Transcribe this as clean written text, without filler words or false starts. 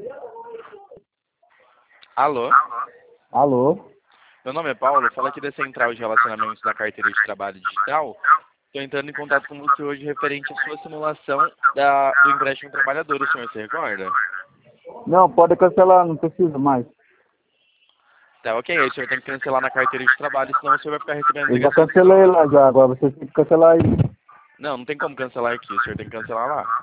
Alô? Alô? Meu nome é Paulo, falo aqui da Central de Relacionamentos da Carteira de Trabalho Digital. Estou entrando em contato com você hoje referente à sua simulação do empréstimo trabalhador, o senhor se recorda? Não, pode cancelar, não precisa mais. Tá, ok, aí o senhor tem que cancelar na carteira de trabalho, senão o senhor vai ficar recebendo Eu já ligações. cancelei lá já, agora você tem que cancelar aí. Não tem como cancelar aqui, o senhor tem que cancelar lá.